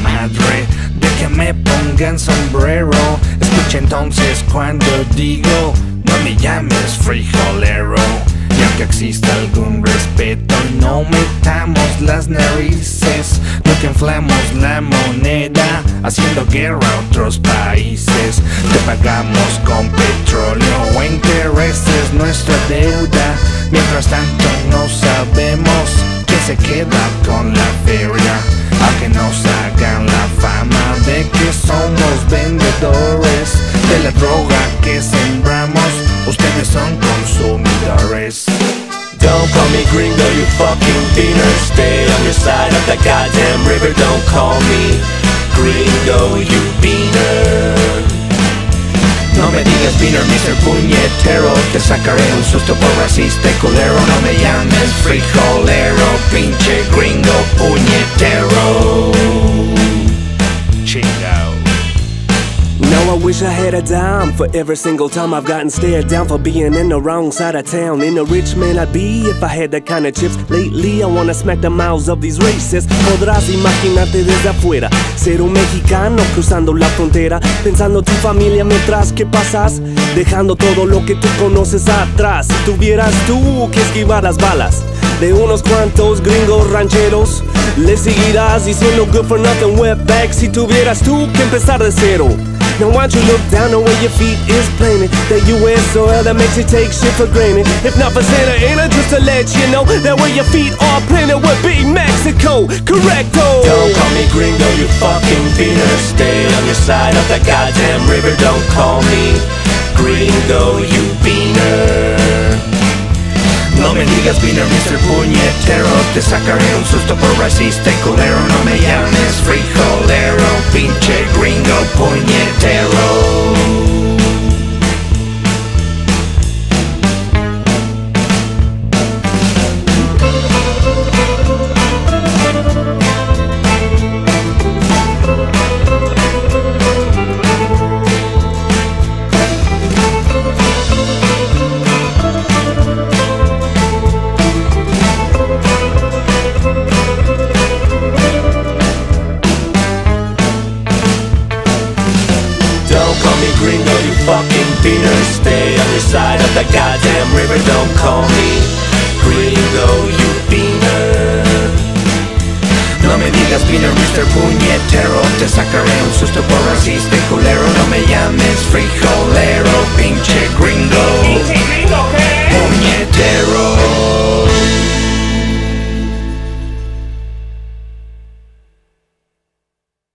madre de que me pongan sombrero. Escucha entonces cuando digo, no me llames frijolero. Y aunque exista algún respeto, no metamos las narices. No que inflamos la moneda haciendo guerra a otros países. Te pagamos con petróleo o intereses nuestra deuda. Mientras tanto no sabemos quién se queda con la feria. Aunque nos hagan la fama de que somos vendedores de la droga que sembramos, ustedes son consumidores. Don't call me gringo, you fucking beaner. Stay on your side of the goddamn river. Don't call me gringo, you beaner. No me digas beaner, Mr. Puñetero. Te sacaré un susto por racista y culero. No me llames frijolero, pinche gringo puñetero. Chingao. Now I wish I had a dime for every single time I've gotten stared down for being in the wrong side of town. In a rich man I'd be if I had that kind of chips. Lately I wanna smack the mouths of these racists. Podrás imaginarte desde afuera ser un mexicano cruzando la frontera, pensando tu familia mientras que pasas, dejando todo lo que tú conoces atrás. Si tuvieras tú que esquivar las balas de unos cuantos gringos rancheros, le seguirás diciendo good for nothing wetback. Si tuvieras tú que empezar de cero, now why don't you look down on where your feet is planted? That US soil that makes you take shit for granted. If not for Santa Ana, just to let you know that where your feet are planted would be Mexico, correcto. Don't call me gringo, you fucking beaner. Stay on your side of the goddamn river. Don't call me gringo, you beaner. No me digas beaner, Mr. Puñetero. Te sacaré un susto por racista y culero. No me llames frijolero, pinche gringo puñetero. Gringo, you fucking beaner. Stay on your side of the goddamn river. Don't call me gringo, you beaner. No me digas beaner, Mr. Puñetero. Te sacaré un susto por racista y culero. No me llames frijolero, pinche gringo. Pinche gringo, ¿qué?